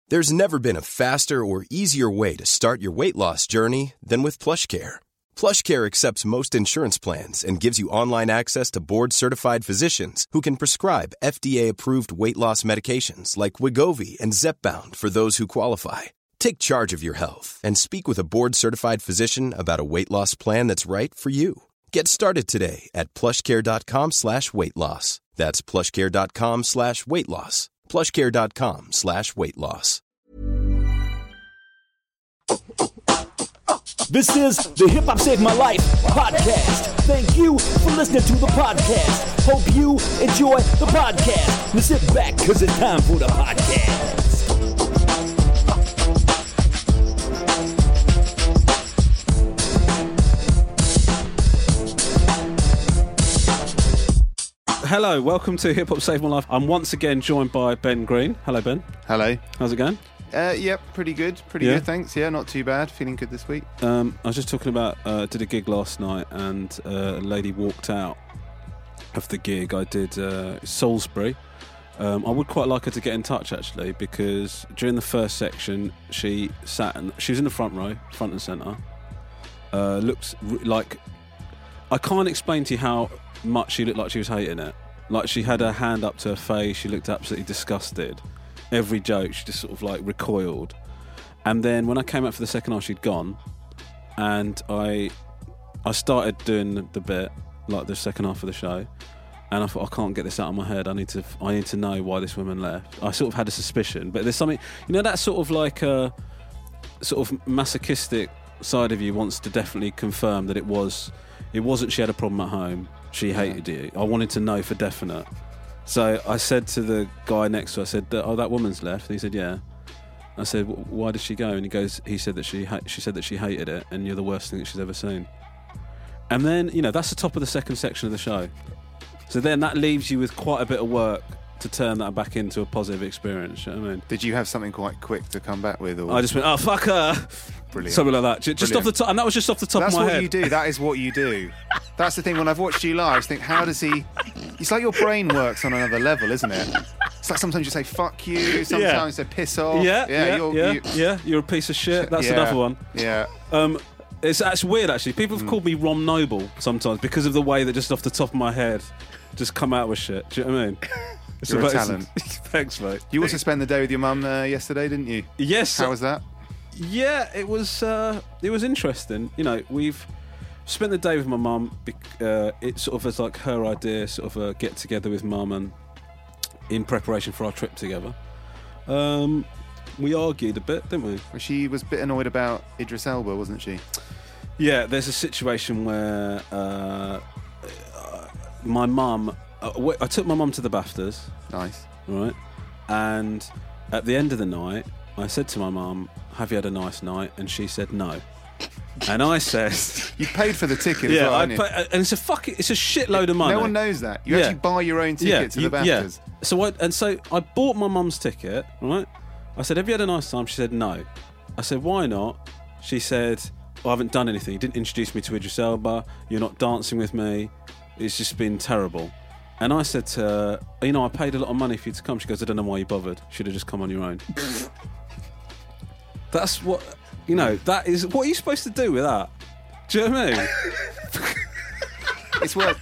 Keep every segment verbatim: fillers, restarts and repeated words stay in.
There's never been a faster or easier way to start your weight loss journey than with PlushCare. PlushCare accepts most insurance plans and gives you online access to board-certified physicians who can prescribe F D A-approved weight loss medications like Wegovy and Zepbound for those who qualify. Take charge of your health and speak with a board-certified physician about a weight loss plan that's right for you. Get started today at plushcare.com slash weight loss. That's plushcare.com slash weight loss. plushcare.com slash weight loss. This is the Hip Hop Saved My Life podcast. Thank you for listening to the podcast. Hope you enjoy the podcast. Now sit back, because it's time for the podcast. Hello, welcome to Hip Hop Saved My Life. I'm once again joined by Ben Green. Hello, Ben. Hello. How's it going? Uh, yep, pretty good. Pretty Yeah? good, thanks. Yeah, not too bad. Feeling good this week. Um, I was just talking about, uh, did a gig last night and uh, a lady walked out of the gig. I did uh, Salisbury. Um, I would quite like her to get in touch, actually, because during the first section, she sat and she was in the front row, front and centre. Uh, looked r- like, I can't explain to you how much she looked like she was hating it. Like, she had her hand up to her face, she looked absolutely disgusted. Every joke, she just sort of like recoiled. And then when I came out for the second half, she'd gone, and I I started doing the bit, like the second half of the show, and I thought, I can't get this out of my head. I need to I need to know why this woman left. I sort of had a suspicion, but there's something, you know, that sort of like a sort of masochistic side of you wants to definitely confirm that it was it wasn't she had a problem at home. She hated you. I wanted to know for definite. So I said to the guy next to her, I said, "Oh, that woman's left." And he said, "Yeah." I said, "Why did she go?" And he goes, "He said that she ha- she said that she hated it, and you're the worst thing that she's ever seen." And then, you know, that's the top of the second section of the show. So then that leaves you with quite a bit of work to turn that back into a positive experience. You know what I mean? Did you have something quite quick to come back with? Or? I just went, "Oh, fuck her." Brilliant. Something like that. Just Brilliant. off the top, and that was just off the top That's of my what head. you do. That is what you do. That's the thing. When I've watched you live, I just think, how does he? It's like your brain works on another level, isn't it? It's like sometimes you say "fuck you," sometimes Yeah. you say "piss off." Yeah, yeah, you're, yeah, you, yeah. You're a piece of shit. That's yeah, another one. Yeah. Um, it's that's weird actually. People have Mm. called me Rom Noble sometimes because of the way that just off the top of my head, just come out with shit. Do you know what I mean? It's You're a about- talent. Thanks, mate. You also spent the day with your mum uh, yesterday, didn't you? Yes. How was that? Yeah, it was. Uh, it was interesting. You know, we've spent the day with my mum. bec- Uh, it sort of was like her idea, sort of a get together with mum, and in preparation for our trip together. Um, we argued a bit, didn't we? Well, she was a bit annoyed about Idris Elba, wasn't she? Yeah, there's a situation where uh, uh, my mum. Uh, w- I took my mum to the BAFTAs. Nice. Right, and at the end of the night, I said to my mum, "Have you had a nice night?" And she said no. And I said, You paid for the ticket as "Yeah, well, I haven't you? pay, and it's a fucking, it's a shitload of money." No one knows that. You Yeah. actually buy your own ticket yeah, to you- the yeah. BAFTAs. So I and so I bought my mum's ticket. Right, I said, "Have you had a nice time?" She said no. I said, "Why not?" She said, "I haven't done anything. You didn't introduce me to Idris Elba. You're not dancing with me. It's just been terrible." And I said to her, "You know, I paid a lot of money for you to come." She goes, "I don't know why you bothered. Should have just come on your own." That's what, you know, that is, what are you supposed to do with that? Do you know what I mean? It's worth.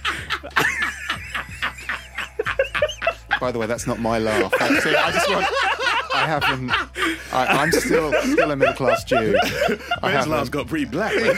By the way, that's not my laugh. That's it. I just want. I haven't. I, I'm still still a middle class Jew. I Ben's haven't. laugh's got pretty black. Three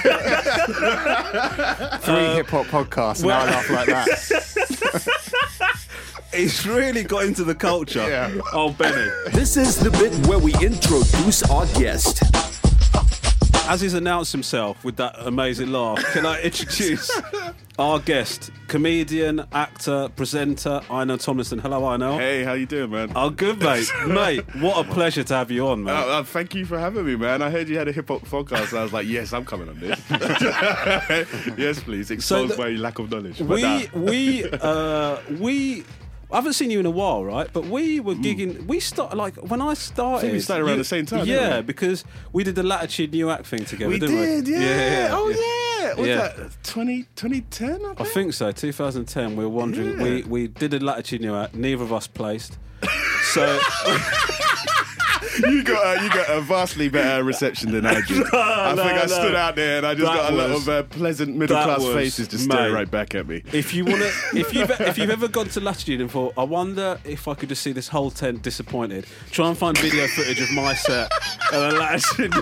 hip hop podcasts, and now I laugh like that. He's really got into the culture. Yeah. Oh, Benny. This is the bit where we introduce our guest. As he's announced himself with that amazing laugh, can I introduce our guest, comedian, actor, presenter, Einel Tomlinson. Hello, Einel. Hey, how you doing, man? Oh, good, mate. Mate, what a pleasure to have you on, man. Uh, uh, thank you for having me, man. I heard you had a hip hop podcast, and I was like, yes, I'm coming on this. Yes, please. Expose So the- my lack of knowledge. But we, nah. we, uh, we... I haven't seen you in a while, right? But we were gigging. We started like when I started. we started around the same time, Yeah, didn't we? because we did the Latitude New Act thing together. we didn't did, we? yeah. Oh, yeah. What's Yeah. that? twenty, twenty ten, I think? I think so. twenty ten. We were wondering. Yeah. We we did a Latitude New Act. Neither of us placed. So you got uh, you got a vastly better reception than I did. I no, think I no. stood out there and I just That got a lot was- of uh, pleasant middle that class was- faces just staring mate. right back at me. If you wanna, if you've if you've ever gone to Latitude and thought, I wonder if I could just see this whole tent disappointed. Try and find video footage of my set at the Latitude.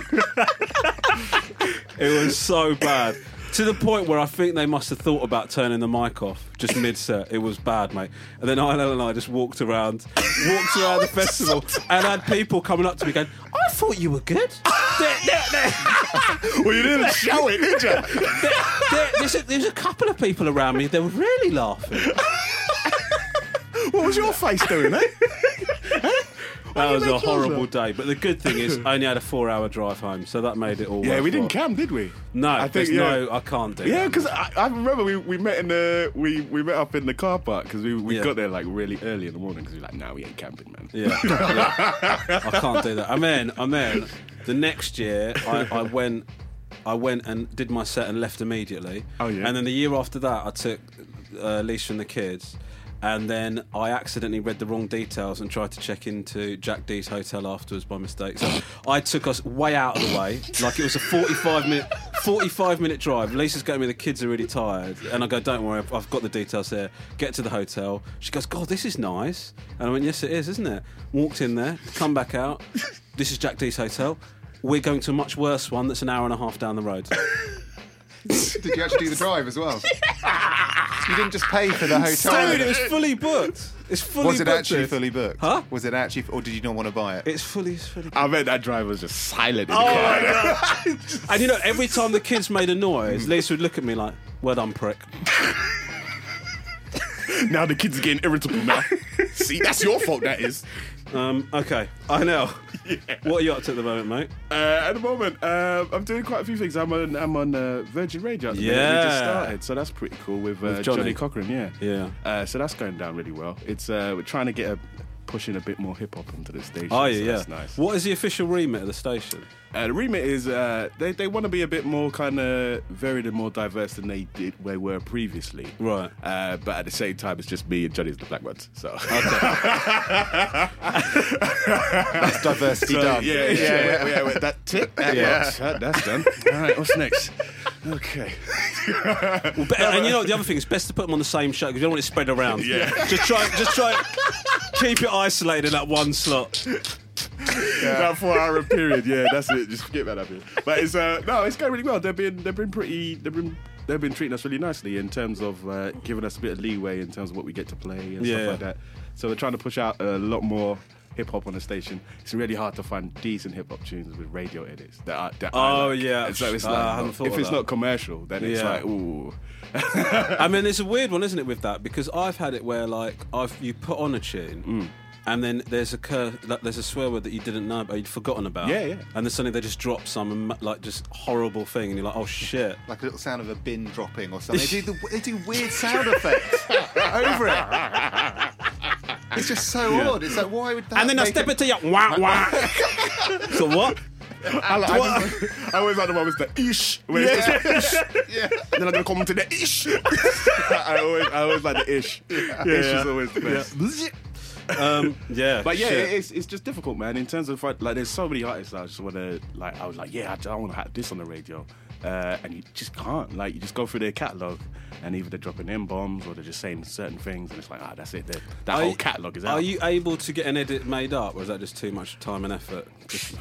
It was so bad. To the point where I think they must have thought about turning the mic off just mid-set. It was bad, mate. And then Isla and I just walked around, walked around the festival, and had people coming up to me going, "I thought you were good." There, there, there, Well, you didn't shout it, did you? there, there, there's, a, there's a couple of people around me. They were really laughing. What was your face doing, eh? That was you a make yours horrible up? day. But the good thing is, I only had a four-hour drive home, so that made it all. Yeah, we didn't worthwhile. camp, did we? No, I think there's yeah. no, I can't do. Yeah, that. because I, I remember we, we met in the we, we met up in the car park because we, we Yeah. got there like really early in the morning because we were like, nah, we ain't camping, man. Yeah, yeah. I can't do that. I mean, I mean, the next year I, I went, I went and did my set and left immediately. Oh, yeah? And then the year after that, I took uh, Lisa and the kids, and then I accidentally read the wrong details and tried to check into Jack D's hotel afterwards by mistake. So I took us way out of the way, like it was a forty-five minute, forty-five minute drive. Lisa's going to me, the kids are really tired, and I go, "Don't worry, I've, I've got the details there." Get to the hotel. She goes, "God, this is nice," and I went, "Yes, it is, isn't it?" Walked in there, come back out. This is Jack D's hotel. We're going to a much worse one that's an hour and a half down the road. Did you actually do the drive as well? You didn't just pay for the hotel. Dude, it was fully booked. It's fully Was it booked. actually dude. fully booked? Huh? Was it actually, or did you not want to buy it? It's fully, it's fully. I bet that driver was just silent in Oh the car. my god! And you know, every time the kids made a noise, Lisa would look at me like, "Well done, prick." Now the kids are getting irritable now. See, that's your fault, that is. Um, okay, I know. What are you up to at the moment, mate? Uh, at the moment, uh, I'm doing quite a few things. I'm on, I'm on uh, Virgin Radio at the minute. We Yeah. just started, so that's pretty cool with, uh, With Johnny. Johnny. Cochran, yeah. Yeah. Uh, so that's going down really well. It's uh, we're trying to get a pushing a bit more hip hop into the station. Oh so yeah, yeah. That's nice. What is the official remit of the station? Uh, the remit is uh, they they want to be a bit more kind of varied and more diverse than they did they were previously. Right. Uh, but at the same time, it's just me and Johnny's the black ones. So That's diversity So, done. Yeah, yeah, yeah. yeah, yeah, that tick, that Yeah. box, that- that's done. All right, what's next? Okay. Well, be- and you know what the other thing is, best to put them on the same show because you don't want it spread around. Yeah. Just try, just try, keep it isolated in that one slot. That four-hour period, yeah, that's it. Just forget about that bit. But it's uh, no, it's going really well. They've been they've been pretty they've been they've been treating us really nicely in terms of uh, giving us a bit of leeway in terms of what we get to play and Yeah. stuff like that. So we're trying to push out a lot more hip hop on the station. It's really hard to find decent hip hop tunes with radio edits that are. That I Oh, like. yeah. And so it's Uh, like, I hadn't thought if of it's that. not commercial, then it's Yeah. like ooh. I mean, it's a weird one, isn't it, with that? Because I've had it where, like, I've you put on a tune, Mm. and then there's a cur- like, there's a swear word that you didn't know about, you'd forgotten about. Yeah, yeah. And then suddenly they just drop some like just horrible thing, and you're like, oh shit. Like a little sound of a bin dropping or something. They do, the, they do weird sound effects over it. It's just so odd. It's like, why would that And then I make step it- into your wah wah. So what? I, like, I, just, I always like the one with the ish. When it's just like, ish. Yeah. Then I'm gonna come to the ish. I always, I always like the ish. ish yeah. is always the best. Um, yeah. But yeah, shit. it's it's just difficult, man. In terms of like, there's so many artists that I just want to like. I was like, yeah, I, just, I want to have this on the radio, uh, and you just can't. Like, you just go through their catalog, and either they're dropping M bombs or they're just saying certain things, and it's like, ah, that's it. That, that Are whole you- catalog is out. Are you able to get an edit made up, or is that just too much time and effort? Just-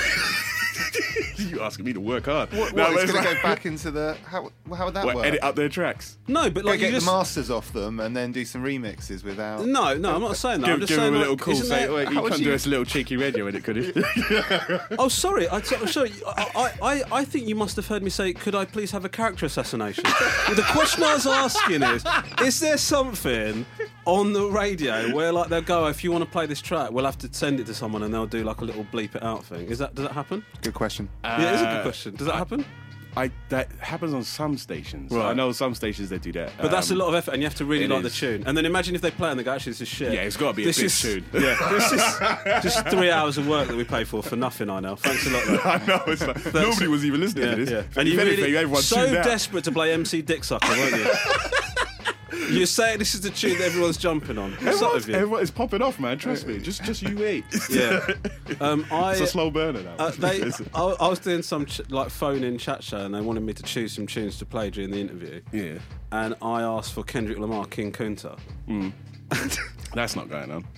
You asking me to work hard? What, No, what, but it's it's going to like- go back into the... How, how would that What, work? edit up their tracks? no, but Go like you get just the masters off them and then do some remixes without... no, no. I'm not saying that. I'm Give, just give saying him a like, little call. isn't Say, there- wait, how you would can't you- do us a little cheeky radio edit, could he? Oh, sorry. I, so- sorry. I, I, I- I think you must have heard me say, "Could I please have a character assassination?" Well, the question I was asking is: is there something on the radio where, like, they'll go, "If you want to play this track, we'll have to send it to someone," and they'll do like a little bleep it out thing? Is that does that happen? Good question. yeah, it is a good Uh, question. Does that happen? I that happens on some stations. Right. I know some stations that do that. But that's a Um, lot of effort, and you have to really it like the is. tune. And then imagine if they play it and they go, "Actually, this is shit." Yeah, it's gotta be a this big is, tune. Yeah, this is just three hours of work that we pay for for nothing. I know. Thanks a lot. Mate. I know. It's like, nobody was even listening Yeah, to this. yeah. If And you anything, really everyone so tuned out. desperate to play M C Dicksucker, weren't you? You're saying this is the tune that everyone's jumping on. What's up Everyone's, with you? everyone, it's popping off, man. Trust me. Just, just you wait. Yeah. Um, I, It's a slow burner now. Uh, they, I, I was doing some ch- like phone-in chat show, and they wanted me to choose some tunes to play during the interview. Yeah. And I asked for Kendrick Lamar, King Kunta. That's not going on.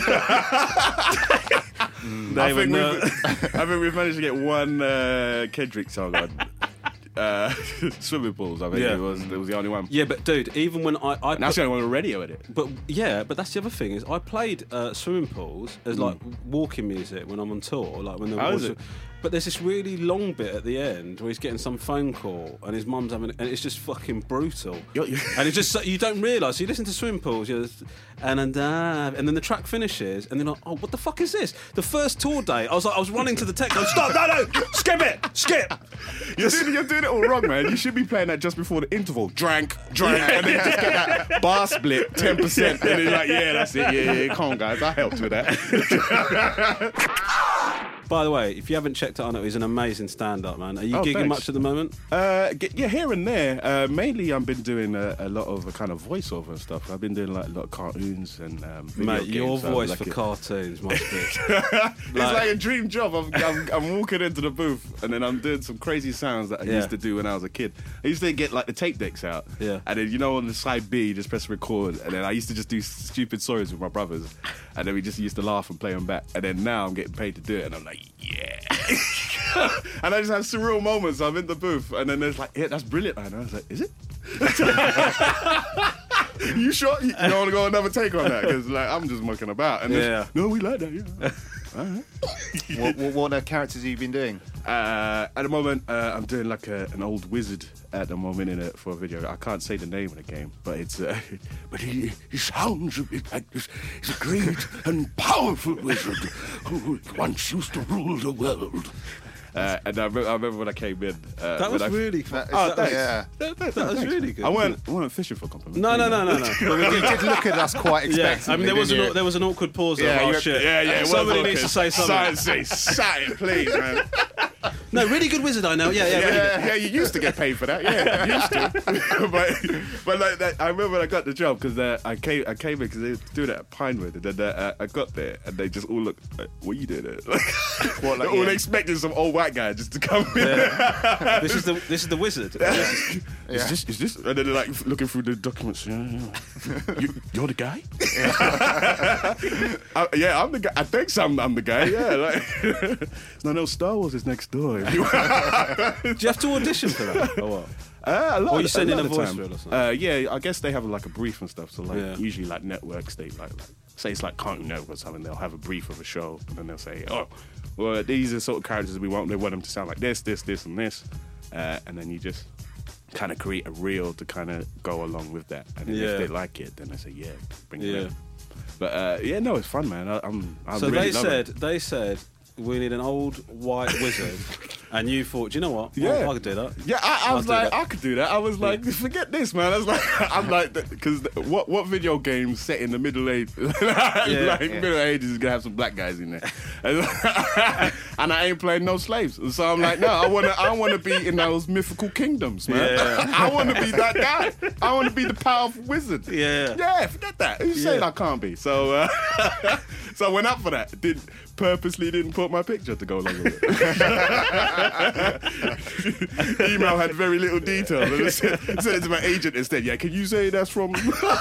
They I, were think ner- we've, I think we've managed to get one uh, Kendrick song on. Uh, swimming pools, I think Yeah. it was. It was the only one. Yeah, but dude, even when I, I And that's put- the only one on radio with it. But yeah, but that's the other thing is I played uh, swimming pools as like walking music when I'm on tour, like when the How is it? But there's this really long bit at the end where he's getting some phone call and his mum's having, and it's just fucking brutal. You're- you're- and it's just you don't realise. You listen to swimming pools, you know, and and uh, and then the track finishes, and then like, oh, what the fuck is this? The first tour day, I was like, I was running to the tech, going, stop, no, no, skip it, skip. You're doing, you're doing it all wrong, man. You should be playing that just before the interval. Drank, drank, and then just get that bar split, ten percent. And then you're like, yeah, that's it. Yeah, yeah, come on, guys. I helped with that. By the way, if you haven't checked it out, he's an amazing stand-up, man. Are you Oh, gigging thanks. much at the moment? Uh, get, yeah, here and there. Uh, mainly, I've been doing a, a lot of a kind of voiceover and stuff. I've been doing like a lot of cartoons and um, video Mate, your games, so voice like for it. cartoons must be. It's like a dream job. I'm, I'm, I'm walking into the booth and then I'm doing some crazy sounds that I Yeah. used to do when I was a kid. I used to get like the tape decks out, Yeah. and then you know on the side B, you just press record, and then I used to just do stupid stories with my brothers, and then we just used to laugh and play them back. And then now I'm getting paid to do it, and I'm like, yeah. And I just have surreal moments. I'm in the booth, and then there's like, yeah, that's brilliant. And I was like, is it? You sure you don't want to go another take on that? Because like I'm just mucking about. And Yeah. there's- no, we like that. Yeah. what, what, what uh, characters have you been doing? Uh, at the moment, uh, I'm doing like a, an old wizard at the moment in a, for a video. I can't say the name of the game, but it's uh, but he, he sounds a bit like this. He's a great and powerful wizard who once used to rule the world. Uh, and I, re- I remember when I came in. Uh, That was when I, really fun. That- Oh, that- thanks. yeah. That, that, That was thanks. really good. I weren't, I weren't fishing for compliments. No, no, no, no, no. But we You did- did look at us quite Yeah, expectantly. I mean, there was, didn't an, you? there was an awkward pause there. Yeah, oh, you- shit. Yeah, yeah. Somebody well, needs to say something. Say, say it, please, man. No, really good wizard, I know. Yeah, yeah, Yeah, really good. yeah, yeah, you used to get paid for that. Yeah, you used to. but but like that, I remember when I got the job because uh, I came I came in because they were doing it at Pinewood, and then uh, I got there and they just all looked, like, what are you doing there? What, like, They're all yeah. expecting some old white guy just to come in. This is the this is the wizard. Is Yeah. this is this? And then they're like looking through the documents. Yeah, yeah. You, you're the guy? Uh, yeah, I'm the guy. I think so. I'm, I'm the guy. Yeah. Like, no, no. Star Wars is next door. If you- Do you have to audition for that or what? Uh, a lot, Or you of- send a in lot a of voice time. reel or something? Uh, yeah, I guess they have like a brief and stuff. So like Yeah. usually like networks, they like, like say it's like Cartoon Network or something. They'll have a brief of a show, and then they'll say, oh, well, these are sort of characters we want. They want them to sound like this, this, this, and this, uh, and then you just kind of create a reel to kind of go along with that. And then Yeah. if they like it, then they say, yeah, bring it Yeah. in. But uh, yeah, no, it's fun, man. I, I'm. I So really they love said it. they said we need an old white wizard, and you thought, do you know what? Yeah. Oh, I could do that. Yeah, I, I I'll was do like, that. I could do that. I was like, forget this, man. I was like, I'm like, because what what video game set in the Middle Age, like Yeah. Middle Ages is gonna have some black guys in there, and, and I ain't playing no slaves. So I'm like, no, I wanna, I wanna be in those mythical kingdoms, man. Yeah. I wanna be that guy. I wanna be the powerful wizard. Yeah. yeah. Forget that. Who's saying Yeah. I can't be? So, uh, so I went up for that. Did purposely didn't put my picture to go along with it. Email had very little detail. I just sent sent it to my agent instead. Yeah, can you say that's from?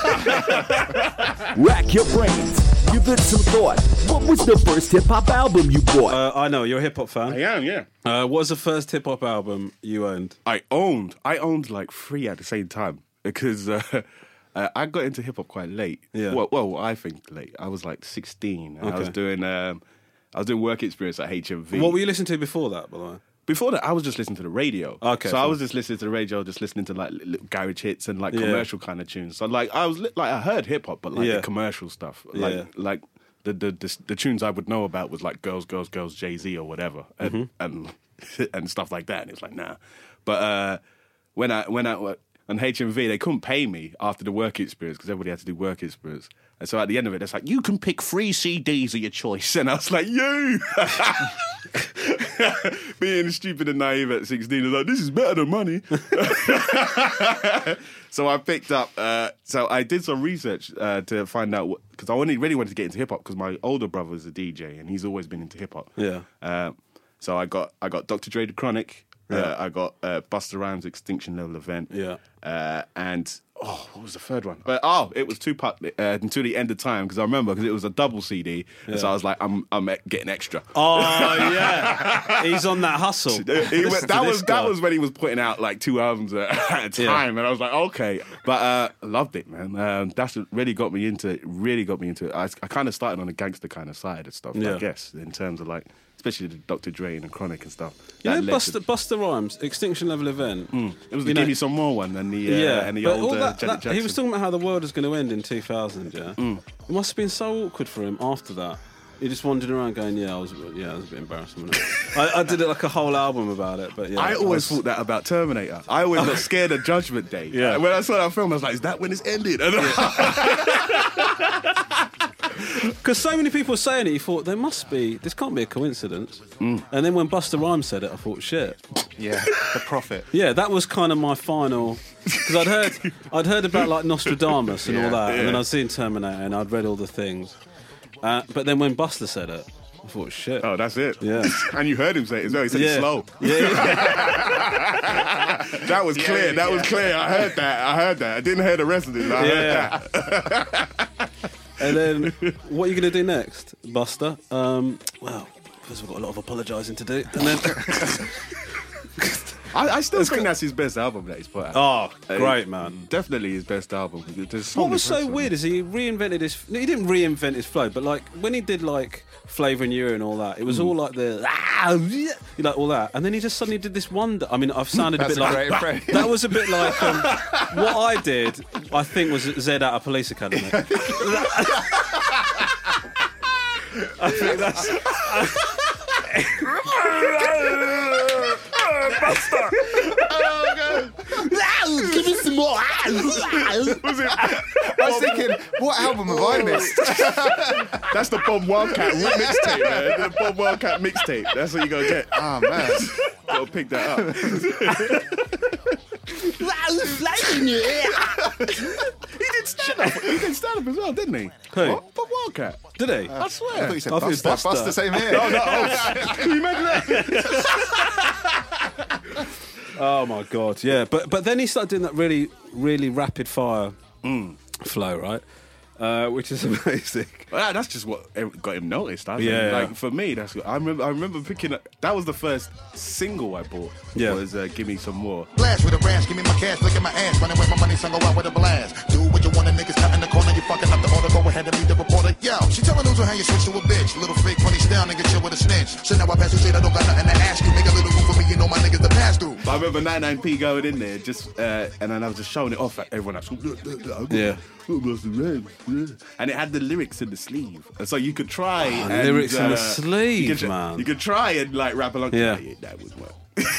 Rack your brains. Give it some thought. What was the first hip hop album you bought? Uh, I know you're a hip hop fan. I am, yeah. Uh, what was the first hip hop album you owned? I owned. I owned like three at the same time because uh, uh, I got into hip hop quite late. Yeah. Well, well, I think late. I was like sixteen. And I was Okay. doing. Um, I was doing work experience at H M V. What were you listening to before that, by the way? Before that, I was just listening to the radio. Okay, so I fine. was just listening to the radio, just listening to like little garage hits and like Yeah. commercial kind of tunes. So like I was li- like I heard hip hop, but like Yeah. the commercial stuff, like Yeah. like the, the the the tunes I would know about was like Girls, Girls, Girls, Jay Z or whatever, and Mm-hmm. and and stuff like that. And it's like nah, but uh, when I when I on H M V, they couldn't pay me after the work experience because everybody had to do work experience. And so at the end of it, it's like, you can pick three C Ds of your choice. And I was like, you! being stupid and naive at sixteen, I was like, this is better than money. So I picked up, uh, so I did some research uh, to find out, because I only really wanted to get into hip-hop, because my older brother is a D J, and he's always been into hip-hop. Yeah. Uh, so I got I got Doctor Dre, The Chronic, Yeah. uh, I got uh, Busta Rhymes, Extinction Level Event, Yeah. uh, and... Oh, what was the third one? But oh, it was Tupac uh, Until the End of Time, because I remember because it was a double C D, Yeah. and so I was like, I'm I'm getting extra. Oh yeah, he's on that hustle. He was- Listen to that this was guy. that was when he was putting out like two albums at a time, Yeah. and I was like, okay, but uh, I loved it, man. Um, that's what really got me into it. Really got me into it. I, I kind of started on the gangster kind of side of stuff, Yeah. I guess, in terms of like, especially the Doctor Dre and the Chronic and stuff. You That know, led to- Buster, Buster Rhymes, Extinction Level Event. It was the you know- Give Me Some More one and the uh, Yeah, and the but old all uh, that, Janet that- Jackson. he was talking about how the world was going to end in two thousand. Yeah, Mm. it must have been so awkward for him after that. He just wandered around going, "Yeah, I was, yeah, I was a bit embarrassed." I, I did it like a whole album about it, but yeah, I always was- thought that about Terminator. I always got scared of Judgment Day. Yeah. When I saw that film, I was like, is that when it's ended? Because so many people were saying it, you thought there must be, this can't be a coincidence. Mm. And then when Busta Rhymes said it, I thought, shit. Yeah, the prophet. Yeah, that was kind of my final. Because I'd heard, I'd heard about like Nostradamus and all Yeah, that, and then yeah. I'd seen Terminator and I'd read all the things. Uh, but then when Busta said it, I thought, shit. Oh, that's it. Yeah. And you heard him say it as well. He said yeah. it slow. Yeah, yeah. That was clear. That was clear. I heard that. I heard that. I didn't hear the rest of it. But I Yeah. heard that. And then, what are you going to do next, Buster? Um, well, first we've got a lot of apologising to do. And then, I, I still think that's his best album that he's put out. oh, Uh, great, man. Definitely his best album. There's so What many was so tracks on weird it. is he reinvented his. He didn't reinvent his flow, but like when he did like Flavour and You and all that, it was all like the ah, yeah, you know, all that, and then he just suddenly did this wonder. I mean, I've sounded a That's bit a like great phrase. that was a bit like um, what I did. I think was Zed out of Police Academy. I think that's. Give me some more. I was thinking, what album have I missed? That's the Bob Wildcat mixtape, man. The Bob Wildcat mixtape. That's what you gotta get. Oh man. Gotta pick that up. He did stand up. He did stand up as well, didn't he? Who? What? Bob Wildcat. Did he? I I swear. thought you said I thought it was Buster. Buster. Buster, same here. Oh, no. Oh, can you imagine that? Oh my god, yeah. But but then he started doing that really really rapid fire flow, right? Uh, which is amazing. Well, that's just what got him noticed. I think. Yeah. Like for me, that's what, I remember. I remember picking up. That was the first single I bought. Yeah. Was uh, "Give Me Some More." Blast with a branch, give me my cash, look at my ass, running with my money, son, go out with a blast. Do what you want, the niggas cut in the corner, you fucking up the order, go ahead and meet the reporter. Yo, she telling news on how you switch to a bitch, little fake funny style, nigga, chill with a snitch. So now I pass you straight, I don't got nothing to ask you, make a little room for me, you know my niggas to pass through. But I remember ninety-nine P going in there, just uh, and then I was just showing it off at everyone else. Yeah. And it had the lyrics in the sleeve, and so you could try. Oh, and, lyrics in the uh, sleeve, you could, tr- man. You could try and like rap along. Yeah. Yeah, that would work.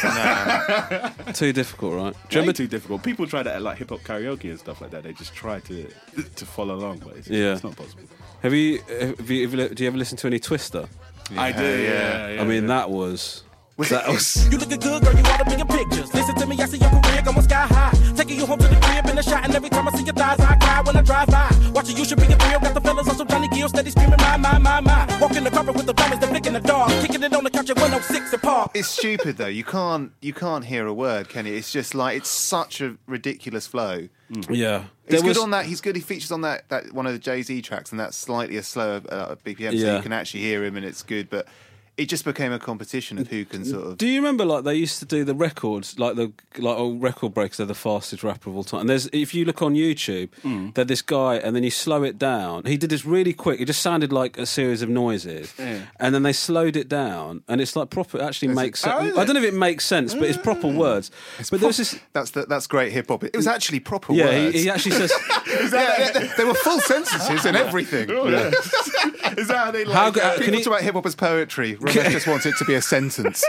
Too difficult, right? Do you Way remember? too difficult. People try that at like hip hop karaoke and stuff like that. They just try to to follow along, but it's, Yeah. it's not possible. Have you, have you? Have you? Do you ever listen to any Twister? I do. Yeah, yeah. I mean, yeah. that was. That was. You looking good, girl, you ought to be in pictures. Listen to me, I see your career going sky high. Taking you home to the crib in the shot, and every time I see your thighs, I cry when I drive by. Watching you should be a real, got the fellas on some Johnny Gill, steady screaming, my, my, my, my. Walking the carpet with the diamonds, they're flicking the dog. Kicking it on the couch at one oh six and Park. It's stupid though. You can't you can't hear a word, can you? It's just like it's such a ridiculous flow. Yeah. He's There was- good on that. He's good. He features on that, that one of the Jay-Z tracks, and that's slightly a slower uh, B P M, so Yeah. you can actually hear him, and it's good. But it just became a competition of who can sort of. Do you remember like they used to do the records, like the like old record breaks? They're the fastest rapper of all time. And there's if you look on YouTube, Mm. they're this guy, and then you slow it down. He did this really quick. It just sounded like a series of noises, Yeah. and then they slowed it down, and it's like proper. It actually makes sense. oh, is I it? don't know if it makes sense, but it's proper words. but there was this. That's the, that's great hip hop. It was actually proper Yeah, words. he, he actually says. yeah, they, they were full sentences and everything. Is that how they like? How go- uh, can People you- talk about hip hop as poetry. Ramesh just wants it to be a sentence.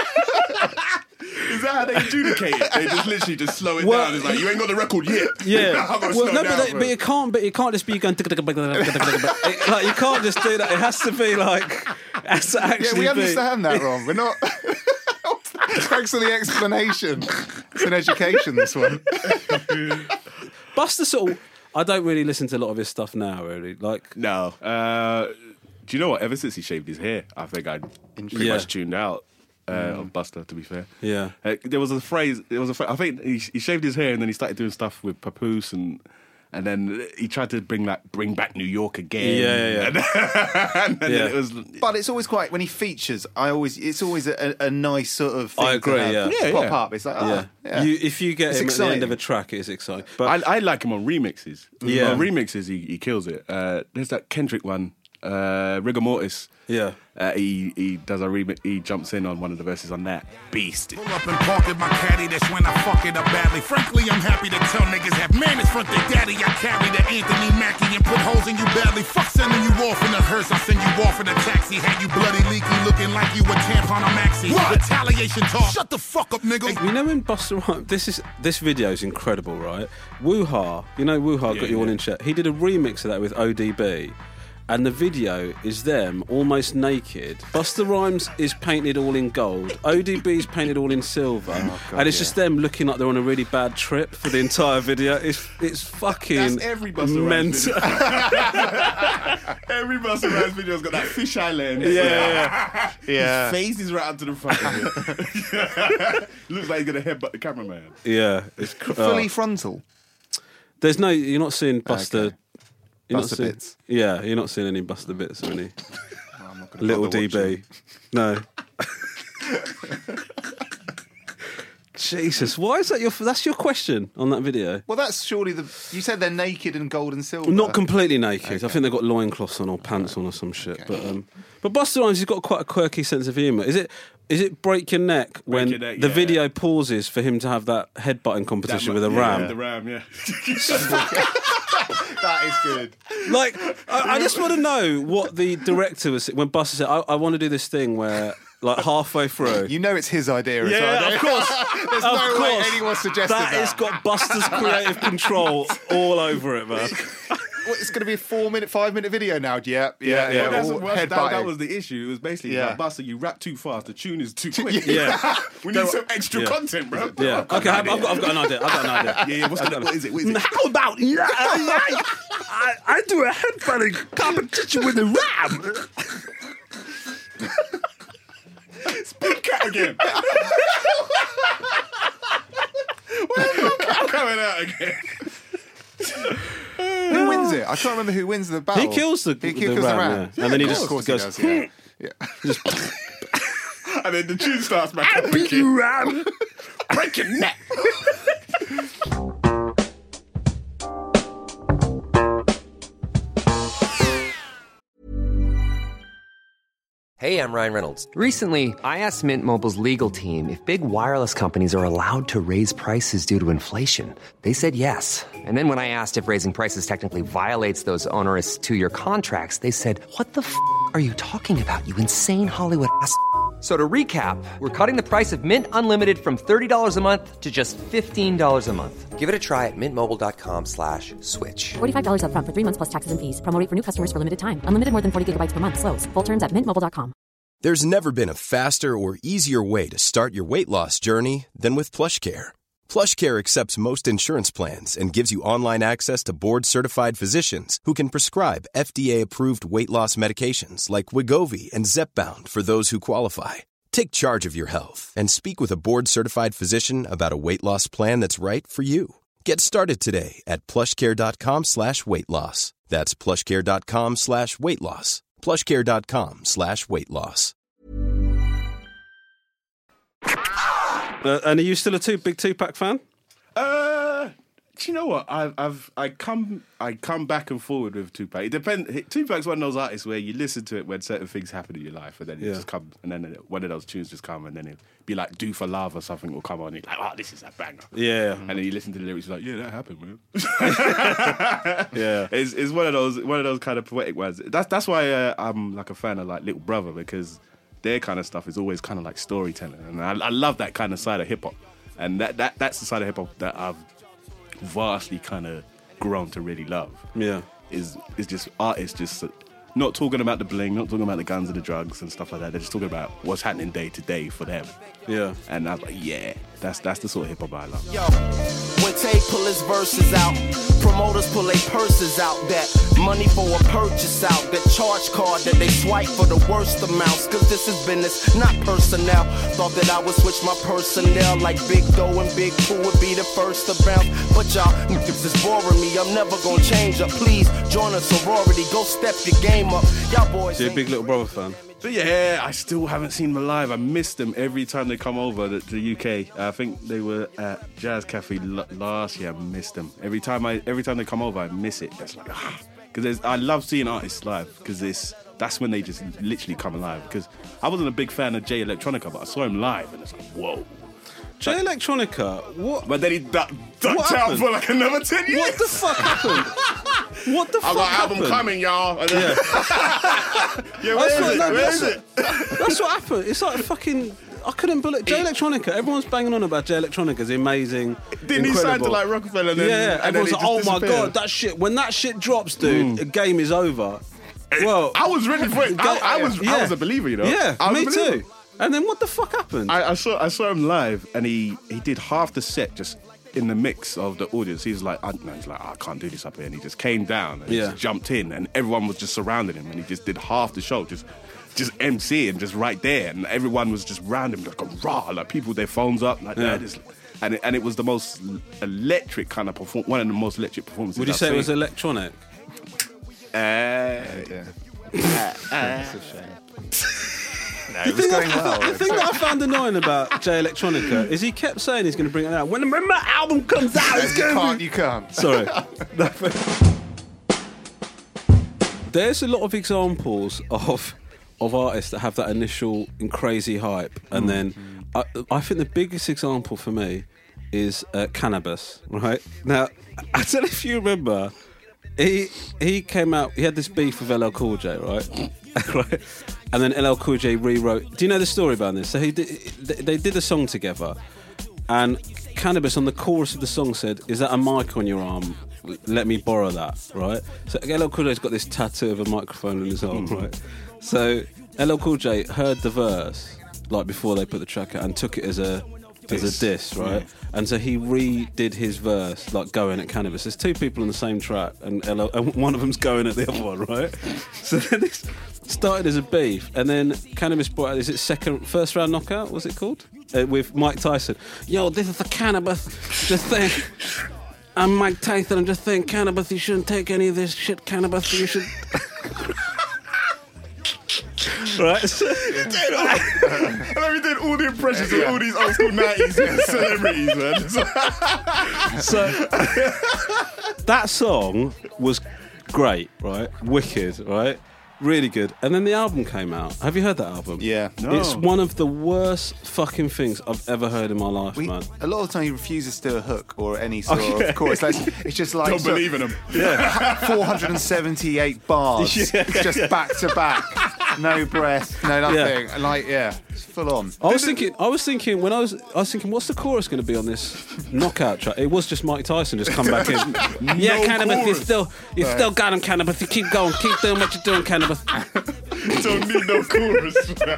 Is that how they adjudicate it? They just literally just slow it Well, down. It's like you ain't got the record yet. Yeah, I'm gonna well, slow no, it but, down they, but it can't. But it can't just be going. It, like you can't just do that. It has to be like. It has to Yeah, actually we be. understand that, Ron. We're not. Thanks for the explanation. It's an education, this one. Buster sort of... I don't really listen to a lot of his stuff now, really. Like, No. Uh, do you know what? Ever since he shaved his hair, I think I pretty Yeah. much tuned out uh, of Buster, to be fair. yeah. Uh, there was a phrase, there was a phrase, I think he, he shaved his hair and then he started doing stuff with Papoose and... And then he tried to bring like bring back New York again. Yeah, yeah, yeah. And, and then Yeah. it was. But it's always quite, when he features, I always, it's always a, a nice sort of thing I agree, to have yeah. Yeah, pop yeah. up. It's like, oh, Yeah. yeah. You, if you get It's him at the end of exciting. a track, it is exciting. But I, I like him on remixes. Yeah. On remixes, he, he kills it. Uh, there's that Kendrick one, uh, Rigor Mortis. yeah. Uh, he he does a remix. He jumps in on one of the verses on that. Beast. Pull up and park in my caddy, that's when I fuck it up badly. Frankly, I'm happy to tell niggas have manners front their daddy. I carry the Anthony Mackie and put holes in you badly. Fuck sending you off in a hearse, I'll send you off in a taxi. Had you bloody leaky looking like you a tampon or maxi. What? Retaliation talk. Shut the fuck up, nigga. You know when Busta Rhymes, this is this video is incredible, right? Woo-Ha, you know Woo-Ha Yeah, got you all yeah. in check. He did a remix of that with O D B, and the video is them almost naked. Busta Rhymes is painted all in gold. O D B's painted all in silver, God, and it's yeah. just them looking like they're on a really bad trip for the entire video. It's it's fucking That's every Busta Rhymes mental. video. Every Busta Rhymes video's got that fisheye lens. Yeah, yeah, Yeah. His face is right up to the front of it. Looks like he's gonna headbutt the cameraman. yeah. It's cr- Fully oh. frontal. There's no, you're not seeing Busta. Okay. You're not Busta seeing- bits. Yeah, you're not seeing any Busta bits or any I'm not gonna little bother D B. watching. No. Jesus, why is that your? That's your question on that video. Well, that's surely the. You said they're naked and gold and silver. Not completely naked. I think they've got loincloths on or pants on or some shit. But um, but Busta Rhymes has got quite a quirky sense of humour. Is it? Is it break your neck when Your Neck, the yeah. video pauses for him to have that headbutting competition with a Yeah, ram? The ram, yeah. That is good. Like, I, I just want to know what the director was when Busta said, "I, I want to do this thing where, like, halfway through." You know it's his idea as Yeah, well. don't of you? course. There's Of no way course. anyone suggested that. That has got Buster's creative control all over it, man. What, it's going to be a four-minute, five-minute video now. Yeah, yeah, yeah. yeah. Well, that's all what- that, that headbutting. was the issue. It was basically Yeah. like, Buster, you rap too fast. The tune is too quick. Yeah. We need some extra Yeah. content, bro. Yeah. Okay, I've, I've, got, I've got an idea. I've got an idea. Yeah, yeah. What's the, what is it? What is it? How about I, I, I do a headbutting competition with a ram? Big cat again. Where's the cat coming out again? Who wins it? I can't remember who wins the battle. He kills the, He the, kills ram, the ram. yeah. and then he of just course goes, he does, yeah. yeah. And then the tune starts back up. beat you, ram. Break your neck. Hey, I'm Ryan Reynolds. Recently, I asked Mint Mobile's legal team if big wireless companies are allowed to raise prices due to inflation. They said yes. And then when I asked if raising prices technically violates those onerous two-year contracts, they said, "What the f*** are you talking about, you insane Hollywood ass?" So to recap, we're cutting the price of Mint Unlimited from thirty dollars a month to just fifteen dollars a month. Give it a try at mintmobile.com slash switch. forty-five dollars up front for three months plus taxes and fees. Promo rate for new customers for limited time. Unlimited more than forty gigabytes per month. Slows full terms at mint mobile dot com. There's never been a faster or easier way to start your weight loss journey than with PlushCare. PlushCare accepts most insurance plans and gives you online access to board-certified physicians who can prescribe F D A-approved weight loss medications like Wegovy and Zepbound for those who qualify. Take charge of your health and speak with a board-certified physician about a weight loss plan that's right for you. Get started today at plushcare.com slash weight loss. That's plushcare.com slash weight loss. plushcare.com slash weight loss. Uh, and are you still a two big Tupac fan? Uh, do you know what? I've, I've I come I come back and forward with Tupac. It depends. Tupac's one of those artists where you listen to it when certain things happen in your life, and then it Yeah. just comes, and then one of those tunes just come, and then it'll be like "Do for Love" or something will come on. And you're like, oh, this is a banger. Yeah. And then you listen to the lyrics, you're like, yeah, that happened, man. Yeah. It's, it's one of those one of those kind of poetic ones. That's that's why uh, I'm like a fan of like Little Brother, because their kind of stuff is always kind of like storytelling, and I, I love that kind of side of hip hop, and that, that that's the side of hip hop that I've vastly kind of grown to really love. Yeah. Is is just artists just not talking about the bling, not talking about the guns and the drugs and stuff like that. They're just talking about what's happening day to day for them. Yeah. And I was like, yeah, that's that's the sort of hip hop I love. Yo, when Tay pull his verses out, promoters pull their purses out, that money for a purchase out, that charge card that they swipe for the worst amounts, cause this is business, not personnel. Thought that I would switch my personnel, like Big Doe and Big Pooh would be the first to bounce. But y'all niggas is boring me, I'm never gonna change up. Please join a sorority, go step your game up. Y'all boys. So you're a Big Little Brother fan? But yeah, I still haven't seen them live. I miss them every time they come over to the U K. I think they were at Jazz Cafe l- last year. I missed them every time. I every time they come over, I miss it. That's like ah, because I love seeing artists live because it's that's when they just literally come alive. Because I wasn't a big fan of Jay Electronica, but I saw him live and it's like whoa. Jay Electronica, what? But then he ducked, ducked out for like another ten years. What the fuck happened? What the I fuck got happened? album coming, y'all. Yeah. Yeah, where That's is what- it? no, Where that's is it? That's what happened. It's like fucking. I couldn't believe Jay Electronica. Everyone's banging on about Jay Electronica. It's amazing. Didn't he sign incredible. to like Rockefeller? And then, Yeah, yeah. and then Everyone's it like, oh just my disappeared? god, that shit. When that shit drops, dude, the game is over. Well, I was ready for it. I, I was, I Yeah. was a believer, you know. Yeah, I was me a believer. too. And then what the fuck happened? I, I saw, I saw him live, and he, he did half the set just in the mix of the audience. He was like, I, no, he's like, oh, I can't do this up here, and he just came down and he Yeah. just jumped in, and everyone was just surrounding him, and he just did half the show, just. Just emceeing, just right there, and everyone was just round him, like a rah, like people with their phones up, like Yeah. that. Just, and it, and it was the most electric kind of perform, one of the most electric performances. Would you I've say it was seen. electronic? Uh, Yeah. That's a shame. No, it was thing going that- well. The thing that I found annoying about Jay Electronica is he kept saying he's going to bring it out. When, when my album comes out, it's you going can't. to You can't. Sorry. There's a lot of examples of of artists that have that initial and crazy hype, and then I, I think the biggest example for me is uh, Cannabis. Right now, I don't know if you remember, he he came out. He had this beef with L L Cool J, right? Right, and then L L Cool J rewrote. Do you know the story about this? So he did, they did a song together, and Cannabis on the chorus of the song said, "Is that a mic on your arm? Let me borrow that." Right. So L L Cool J's got this tattoo of a microphone on his arm, right? So L L Cool J heard the verse like before they put the track out and took it as a as a diss, right? And so he redid his verse like going at Cannabis. There's two people on the same track, and L L, and one of them's going at the other one, right? So then this started as a beef, and then Cannabis brought out, is it second, first round knockout, what's it called? Uh, with Mike Tyson. Yo, this is the Cannabis. Just think, I'm Mike Tyson, I'm just saying, Cannabis, you shouldn't take any of this shit, Cannabis, you should... Right? So, And then we did all the impressions of all these old school nineties celebrities, man. so that song was great, right? Wicked, right? Really good. And then the album came out. Have you heard that album? Yeah. No. It's one of the worst fucking things I've ever heard in my life, We, man. a lot of the time he refuses to do a hook or any sort Oh, yeah. of chorus. Like, it's just like Don't so- believe in him. four hundred seventy-eight bars, Yeah. just back to back, no breath, no nothing. Like, yeah, it's full on. I was thinking. I was thinking when I was. I was thinking, what's the chorus going to be on this knockout track? It was just Mike Tyson just come back in. yeah, No Cannabis, you chorus. still, you still got him, Cannabis. You keep going, keep doing what you're doing, Cannabis. Don't need no chorus.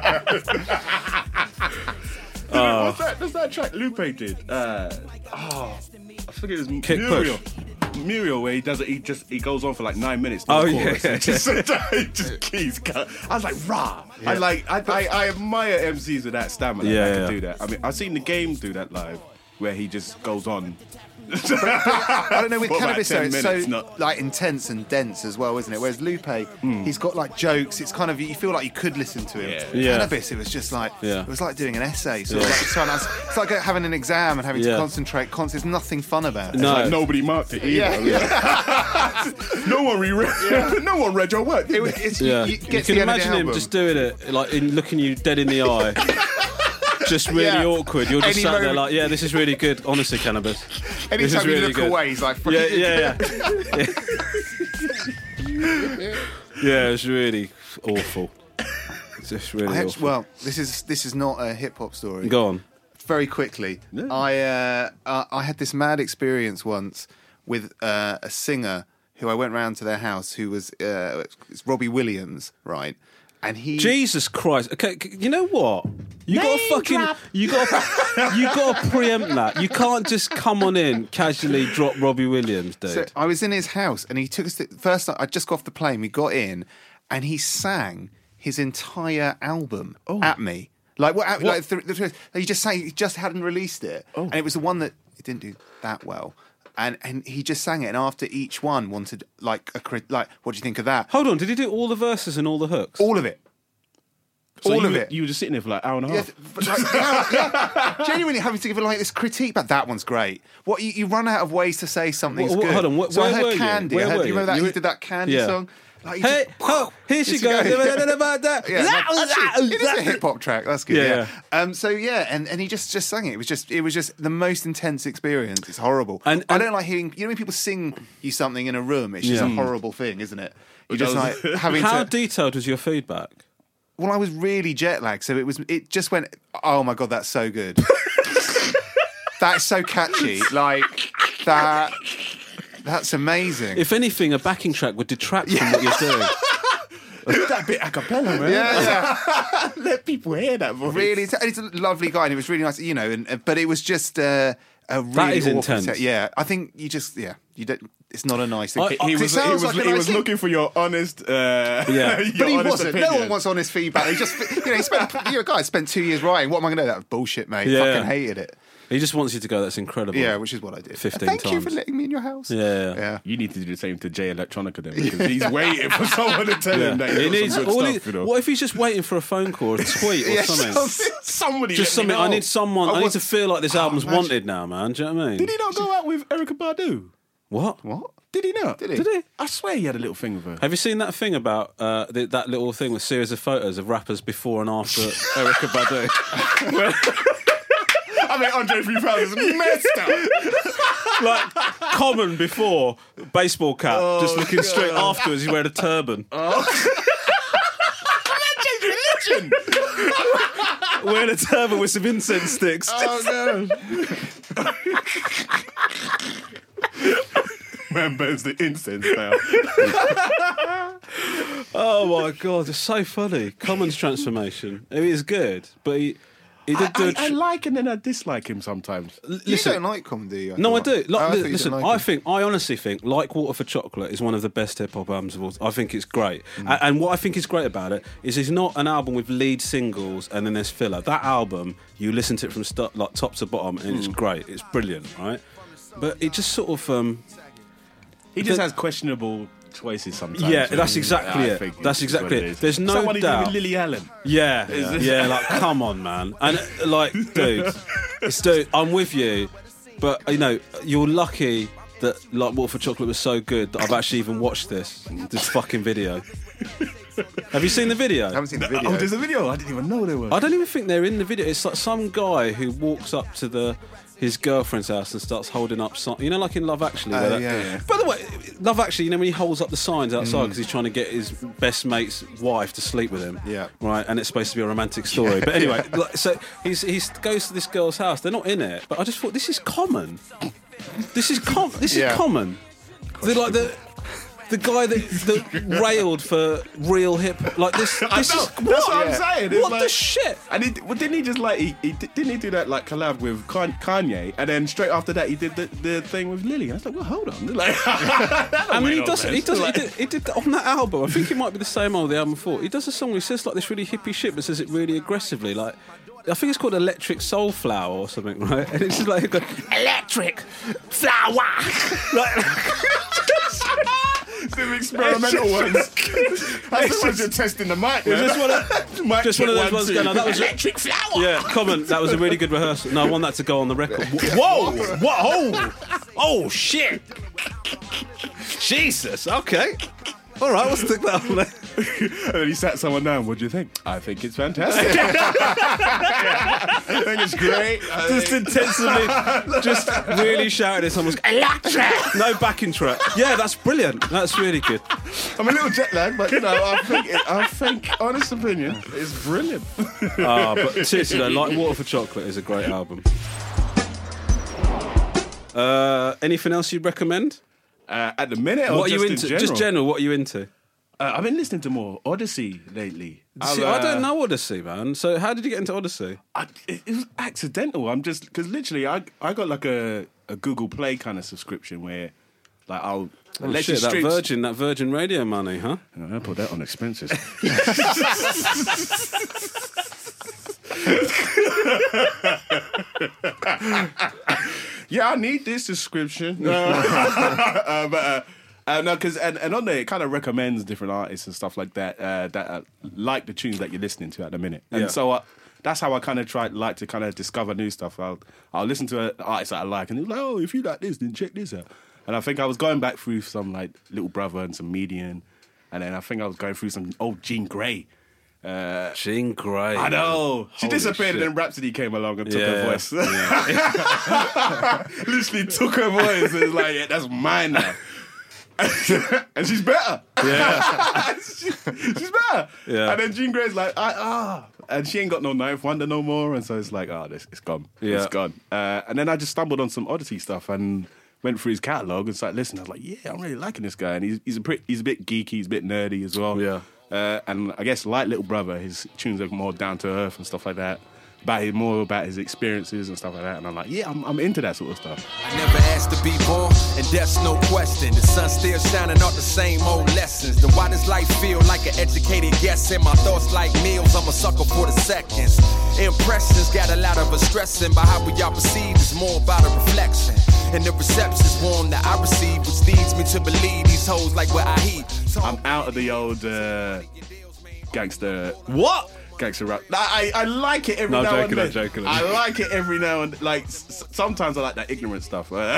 uh, What's that? What's that track Lupe did? Uh, oh, I forget it was Kick Muriel. Push. Muriel, where he does it, he just he goes on for like nine minutes. Oh, no yeah, chorus. yeah, He just, he just keeps going. I was like, rah. I like, I, I, I admire M Cs with that stamina. Yeah, that can yeah. do that. I mean, I've seen the game do that live, where he just goes on. I don't know, with For about Cannabis though, ten it's minutes, so not- like intense and dense as well, isn't it? Whereas Lupe, he's got like jokes. It's kind of, you feel like you could listen to him. Yeah. Yeah. Cannabis, it was just like, Yeah. it was like doing an essay. Sort of Yeah. like trying to, it's like having an exam and having Yeah. to concentrate. Con- There's nothing fun about it. No. Like nobody marked it either. Yeah, No one reread. No one read your work. It, was- it's, Yeah, you, you, you get to can the end of imagine the him album. just doing it, like in looking you dead in the eye. Just really Yeah. awkward. You're just Any sat there moment- like, yeah, this is really good. Honestly, Cannabis. This is Anytime you really look good. away, he's like, Yeah, fucking yeah, yeah. Yeah, it's really awful. It's just really I awful. actually, well, this is this is not a hip hop story. Go on. Very quickly, I uh, uh, I had this mad experience once with uh, a singer who I went round to their house, who was uh, it's Robbie Williams, right? And he Jesus Christ! Okay, you know what? You got to fucking drop. you got to you got to preempt that. You can't just come on in casually drop Robbie Williams, dude. So I was in his house, and he took us to, first. I just got off the plane. We got in, and he sang his entire album Oh. at me. Like what? Like th- th- th- he just sang. He just hadn't released it, Oh. and it was the one that it didn't do that well. And and he just sang it, and after each one, wanted like a crit- like, what do you think of that? Hold on, did he do all the verses and all the hooks? All of it. So all you of were, it. You were just sitting there for like an hour and a Yeah, half. th- but like, yeah, yeah. Genuinely having to give it like this critique, but that one's great. What you, you run out of ways to say something's What- what- good. hold on, what- so I where heard were you? Candy. Where I heard, were do you remember you? that? You He were- did that Candy Yeah. song. Like, he Hey, just- oh, here she Here she goes. goes. about that. Yeah, no, actually, it is a hip hop track. That's good. Yeah, Yeah. yeah. Um. So yeah, and, and he just just sang it. It was just it was just the most intense experience. It's horrible. And- I and- don't like hearing. You know when people sing you something in a room, it's just Yeah. a horrible thing, isn't it? You're Which just I was- like having How to. detailed was your feedback? Well, I was really jet lagged, so it was. It just went. Oh my god, that's so good. That's so catchy. Like that. That's amazing. If anything, a backing track would detract from what you're doing. That bit a cappella, man. yeah, yeah. Let people hear that voice. Really, it's, he's a lovely guy, and it was really nice, you know. And uh, but it was just uh, a really is awkward intense. set. Yeah, I think you just yeah, you don't. It's not a nice thing. I- He, I- he It was, he sounds was, like a he nice was thing. looking for your honest, uh, Yeah. your But he honest wasn't. opinion. No one wants honest feedback. He just, you know, he spent. You're a guy who spent two years writing. What am I going to do? That was bullshit, mate. Yeah. Fucking hated it. He just wants you to go, that's incredible. Yeah, which is what I did. fifteen Thank you for times. letting me in your house. Yeah, yeah. yeah. You need to do the same to Jay Electronica then, because he's waiting for someone to tell him that He he's needs, got some all good he- stuff, you know. What if he's just waiting for a phone call or a tweet or Yeah, something? Somebody Just let me something. I know. need someone. I I, need was- to feel like this Oh, album's imagine- wanted now, man. Do you know what I mean? Did he not go out with Erykah Badu? What? What? Did he not? Did he? Did he? I swear he had a little thing with her. Have you seen that thing about uh, the, that little thing with series of photos of rappers before and after Erykah Badu? I mean, Andre three thousand is messed up. Like Common before baseball cap, Oh, just looking straight afterwards. He wearing a turban, Religion. wearing a turban with some incense sticks. Oh no. Man burns the incense now. Oh my god, it's so funny. Common's transformation. It is good, but he he did I, do. a I, tr- I like and then I dislike him sometimes. You Listen, don't like comedy? I no, I thought. do. Like, Oh, I thought you listen, didn't like I him. think, I honestly think, Like Water for Chocolate is one of the best hip hop albums of all. I think it's great, Mm. and, and what I think is great about it is it's not an album with lead singles and then there's filler. That album, you listen to it from start, like top to bottom, and Mm. it's great. It's brilliant, right? But it just sort of. Um, He just The- has questionable choices sometimes. Yeah, and that's exactly I it. think That's it's exactly what it. is. There's no Someone doubt. even Lily Allen. Yeah, it- yeah, like come on, man, and uh, like, dude, it's, dude, I'm with you, but you know, you're lucky that Like Water for Chocolate was so good that I've actually even watched this this fucking video. Have you seen the video? I haven't seen the video. Oh, there's a video. I didn't even know there was. I don't even think they're in the video. It's like some guy who walks up to the his girlfriend's house and starts holding up signs. You know, like in Love Actually. Oh, where that- yeah, yeah. By the way, Love Actually, you know when he holds up the signs outside because he's trying to get his best mate's wife to sleep with him. Yeah. Right, and it's supposed to be a romantic story. But anyway, like, so he's he goes to this girl's house. They're not in it, but I just thought this is common. This is com- This Yeah. is common. They're like the. The guy that, that railed for real hip hop, like this. I this know. is, That's what I'm saying. It's What like, the shit? And he, well, didn't he just like he, he didn't he do that like collab with Kan- Kanye, and then straight after that he did the, the thing with Lily. I was like, well, hold on. Like, I mean, he does. He does. Like, He did, he did that on that album. I think it might be the same old the album before. He does a song where he says like this really hippie shit, but says it really aggressively. Like, I think it's called Electric Soul Flower or something, right? And it's just like go, Electric Flower. Like, the experimental ones. That's the ones you're testing the mic. it was just one of, Mic just one of check, those ones two. going. "Oh, that was Electric flower. Yeah, comment. That was a really good rehearsal. No, I want that to go on the record. Whoa! Whoa! Oh shit! Jesus. Okay. All right, we'll stick that on there. And then he sat someone down. What do you think? I think it's fantastic. I think it's great. I Just think- intensively, just really shouting at someone's electric. No backing track. Yeah, that's brilliant. That's really good. I'm a little jet lagged, but you know, I think, it, I think, honest opinion, it's brilliant. Ah, but seriously though, Like Water for Chocolate is a great album. Uh, anything else you'd recommend? Uh, at the minute, or What are just you in into? general? Just general. What are you into? Uh, I've been listening to more Odyssey lately. See, I've, I don't uh, know Odyssey, man. So how did you get into Odyssey? I, it, it was accidental. I'm just because literally I I got like a, a Google Play kind of subscription where like I'll Oh, let shit, you that stream. Virgin, that Virgin Radio money, huh? I put that on expenses. Yeah, I need this subscription. uh, but uh, uh, no, because and, and on there it kind of recommends different artists and stuff like that uh, that uh, like the tunes that you're listening to at the minute, and Yeah. so uh, that's how I kind of try like to kind of discover new stuff. I'll I'll listen to an artist that I like, and they're like, oh, if you like this, then check this out. And I think I was going back through some like Little Brother and some Median, and then I think I was going through some old Jean Grey. Uh, Jean Grey. I know. She Holy disappeared shit. and then Rhapsody came along and took Yeah, her voice. Literally took her voice and was like, yeah, that's mine now. And she's better. Yeah. she, she's better. Yeah. And then Jean Grey's like, I, ah. And she ain't got no Ninth Wonder no more. And so it's like, oh, this, it's gone. Yeah. It's gone. Uh, and then I just stumbled on some Odyssey stuff and went through his catalogue and started listening. I was like, yeah, I'm really liking this guy. And he's, he's, a, pretty, he's a bit geeky, he's a bit nerdy as well. Yeah. Uh, and I guess like Little Brother, his tunes are more down to earth and stuff like that. About his, more about his experiences and stuff like that. And I'm like, yeah, I'm, I'm into that sort of stuff. I never asked to be born, and that's no question. The sun still shining out the same old lessons. Then why does life feel like an educated guess? And my thoughts like meals, I'm a sucker for the seconds. Impressions got a lot of us stressing, but how we all perceive is more about a reflection. And the reception's warm that I receive, which leads me to believe these hoes like what I heat. So I'm out of the old uh, gangster. What? Gangster rap. I, I like it every No, now joking, and then. I'm joking. I like it every now and like. S- sometimes I like that ignorant stuff. Uh,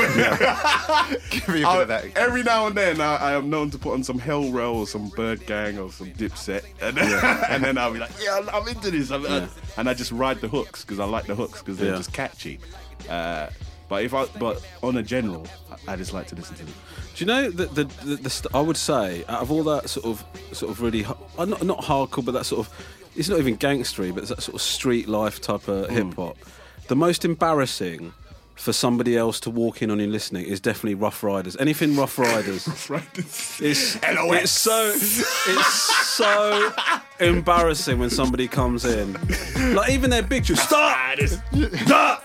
Give me a bit I- of that. Every now and then, I, I am known to put on some Hell Row or some Bird Gang or some Dipset, and then, and then I'll be like, yeah, I'm into this, I'm, Yeah. and I just ride the hooks because I like the hooks because they're Yeah. just catchy. Uh, but if I, but on a general, I, I just like to listen to them. Do you know that the, the, the st- I would say out of all that sort of sort of really ha- uh, not not hardcore, but that sort of it's not even gangstery, but it's that sort of street life type of hip hop. The most embarrassing for somebody else to walk in on you listening is definitely Rough Riders. Anything Rough Riders. It's, L O X. it's so it's so embarrassing when somebody comes in. Like even their big tunes. Stop! Stop!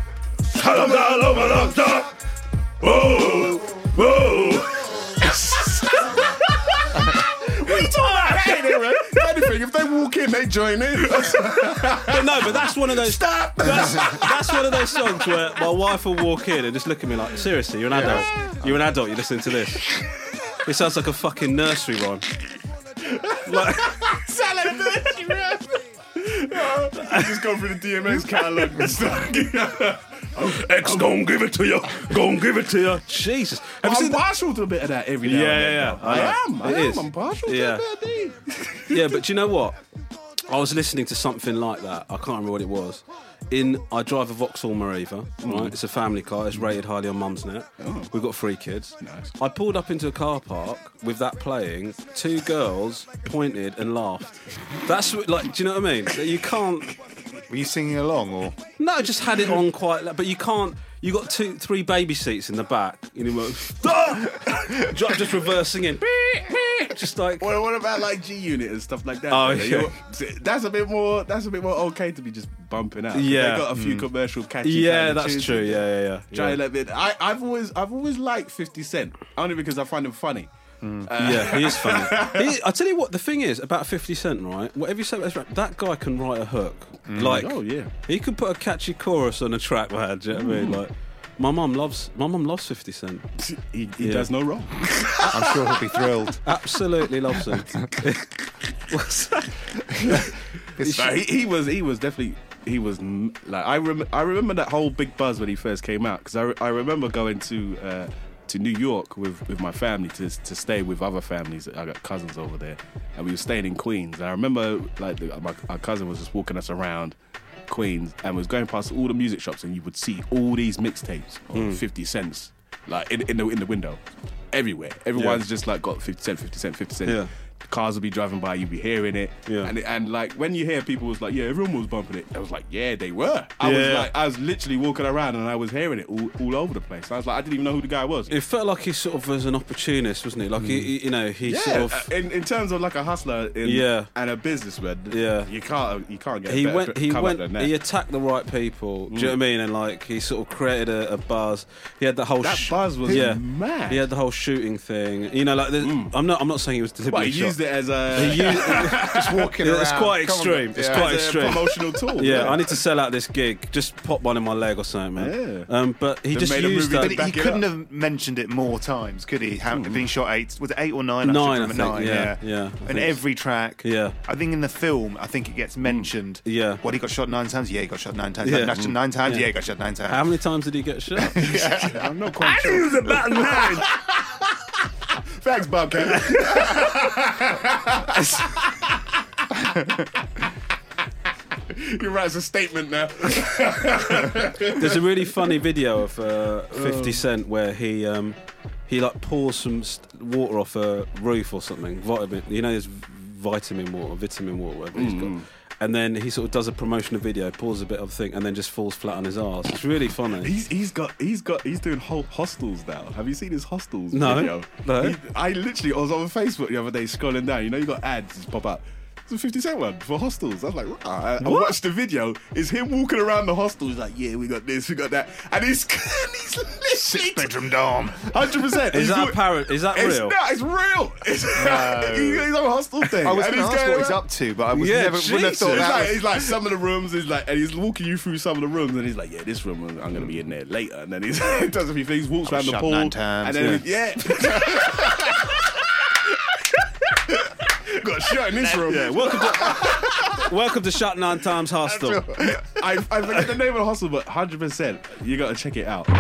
Stop! Whoa! Whoa! What are you talking about? Hey, there, right? If anything, if they walk in, they join in. But no, but that's one of those. Stop. That's, that's one of those songs where my wife will walk in and just look at me like, seriously, you're an adult. You're an adult. You're listening to this. It sounds like a fucking nursery rhyme. Like, Sound like a nursery rhyme. Just go through the D M X catalogue and stuff. X gon' give it to you. Gon' give it to you. Jesus. Have you I'm seen that? partial to a bit of that every now Yeah, and then. yeah, yeah. though. I, I know. am. I It am. is. I'm partial Yeah. to a bit of that. Yeah, but do you know what? I was listening to something like that. I can't remember what it was. In I drive a Vauxhall Mariva, right? It's a family car. It's rated highly on Mumsnet. We've got three kids. Nice. I pulled up into a car park with that playing. Two girls pointed and laughed. That's what, like, do you know what I mean? You can't. Were you singing along or? No, just had it on quite. loud, But you can't. You got two, three baby seats in the back. And you went, ah! just reversing in. Just like. Well, what about like G Unit and stuff like that? Oh, though? yeah. You're- That's a bit more. That's a bit more okay to be just bumping out. Yeah. They got a few commercial catchy. Yeah, kind of that's tunes. true. Yeah, yeah, yeah. Try yeah. a little bit. I, I've always, I've always liked fifty Cent only because I find him funny. Yeah, he is funny. He, I tell you what, the thing is about fifty Cent, right? Whatever you say about his rap, that guy can write a hook. Like, Oh, yeah. he could put a catchy chorus on a track, man. Do you know what I mean? Like, my mum loves, my mum loves fifty Cent. He, he Yeah. does no wrong. I'm sure he'll be thrilled. Absolutely loves him. What's that? Like, he, he was, he was definitely. He was m- like I rem- I remember that whole big buzz when he first came out because I, re- I remember going to uh, to New York with, with my family to to stay with other families. I got cousins over there, and we were staying in Queens. And I remember like the, my, our cousin was just walking us around Queens and was going past all the music shops, and you would see all these mixtapes of fifty cents like in, in the in the window. Everywhere, everyone's just like got fifty cent, fifty cent, fifty cent. Yeah. cars will be driving by, you'll be hearing it. Yeah. And, and like, when you hear people was like, yeah, everyone was bumping it. I was like, yeah, they were. I Yeah. was like, I was literally walking around and I was hearing it all, all over the place. I was like, I didn't even know who the guy was. It felt like he sort of was an opportunist, wasn't he? Like, he, he- you know, he Yeah, sort of... uh, in, in terms of like a hustler in, Yeah. and a businessman, Yeah. you can't you can't get a he better went. He come went. up than that. He attacked the right people. Do you know what I mean? And like, he sort of created a, a buzz. He had the whole. That buzz was yeah. mad. He had the whole shooting thing. You know, like there's- I'm not. I'm not saying he was But deliberately he shot. used it as a He used, Just walking Yeah, around. it's quite Come on, extreme. man. It's Yeah. quite as a extreme. promotional tool. Yeah, I need to sell out this gig. Just pop one in my leg or something, man. Yeah. Um, but he They just made a used movie that. But he Back it couldn't up. have mentioned it more times, could he? How, Being shot eight, was it eight or nine? Nine, I I should think, remember. yeah, nine, yeah, I And think every track. Yeah. I think in the film, I think it gets mentioned. Yeah. What, he got shot nine times? Yeah, he got shot nine times. Yeah. Yeah. Nine, nine times? Yeah. Yeah, he got shot nine times. How many times did he get shot? I'm not quite sure. It was about nine. Thanks, Bobcat. You're right, it's a statement now. There's a really funny video of uh, fifty Cent where he um, he like pours some st- water off a roof or something. Vitamin, you know, there's vitamin water, vitamin water, whatever he's got. And then he sort of does a promotional video, pours a bit of thing, and then just falls flat on his arse. It's really funny. He's he's got he's got he's doing whole hostels now. Have you seen his hostels No, video? no. He, I literally I was on Facebook the other day scrolling down. You know, you got ads just pop up. It's a fifty Cent one for hostels. I was like, right. I, I watched the video. It's him walking around the hostel. He's like, yeah, we got this, we got that, and he's he's literally Bedroom dome. hundred percent. Is that a parrot? Is that It's real? not. It's real. It's he, he's on a hostel thing. I was and going to he's ask what he's around- up to, but I was Yeah, never wouldn't have thought He's that like, was- he's like some of the rooms. He's like, and he's walking you through some of the rooms, and he's like, yeah, this room I'm going to be in there later, and then he's, he does a few things, walks around the shut pool, nine times, and then yeah. Got shot in this room. Yeah, welcome to welcome to Shut Nine Times Hostel. I, I forget the name of the hostel, but hundred percent, you got to check it out.